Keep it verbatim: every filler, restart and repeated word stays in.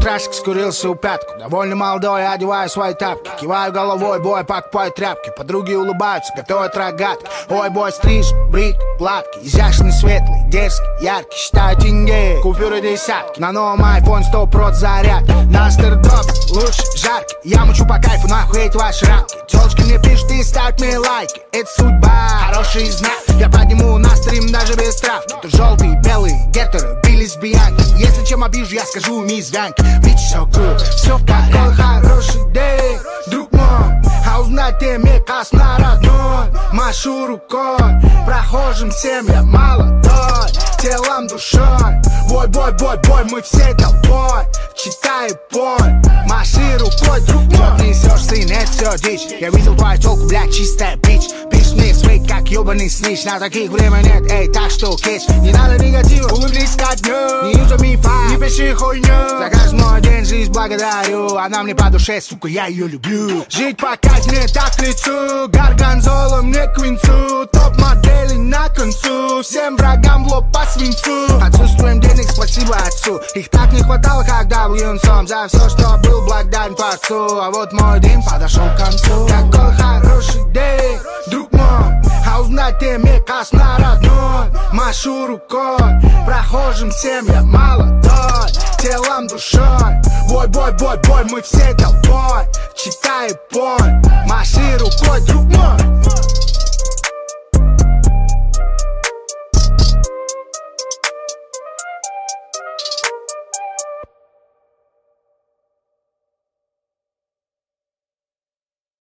трашек, скурился у пятку. Довольно молодой, одеваю свои тапки. Киваю головой, бой, покупаю тряпки. Подруги улыбаются, готовят рогатки. Ой, бой, стриж, брик, гладкий. Изящный, светлый, дерзкий, яркий. Считаю деньги, купюры десятки. На новом айфон сто процентов заряд. На стартап лучше жаркий. Я мучу по кайфу, нахуй эти ваши рамки. Телочки мне пишут и ставят мне лайки. Это судьба, хороший знак. Я подниму на стрим даже без травки. Тут желтые, белые, гетеры, бились бианки. Если чем обижу, я скажу мисс Вянки. Bitch, so good, все в какой хороший день, друг мой. А узнать ты мне классно родной. Машу рукой, прохожим всем я молодой. Телом, душой, бой, бой, бой, бой, мы все толпой. Читай бой, маши рукой, друг мой. Что ты несешь, сын, это все дичь. Я видел твою телку, блядь, чистая бич. Пишешь мне в свет, как ебаный снич. На таких время нет, эй, так что кетч. Не надо негатива, улыбнись ко дню. Не юзай мифа, не пиши хуйню. За каждый мой день жизнь благодарю. Она мне по душе, сука, я ее люблю. Жить по кайф мне так к лицу. Горгонзола мне к винцу. Топ-модели на концу. Всем врагам в лоб по свинцу. Отсутствуем денег, спасибо отцу. Их так не хватало, когда был юнцом. За все, что был благодарен творцу. А вот мой день подошел к концу. Какой хороший день, друг мой. А узнать ты мне классно родной. Машу рукой, прохожим всем я молодой. Телом, душой, бой, бой, бой, бой, мы все толпой. Читай бой, маши рукой, друг мой.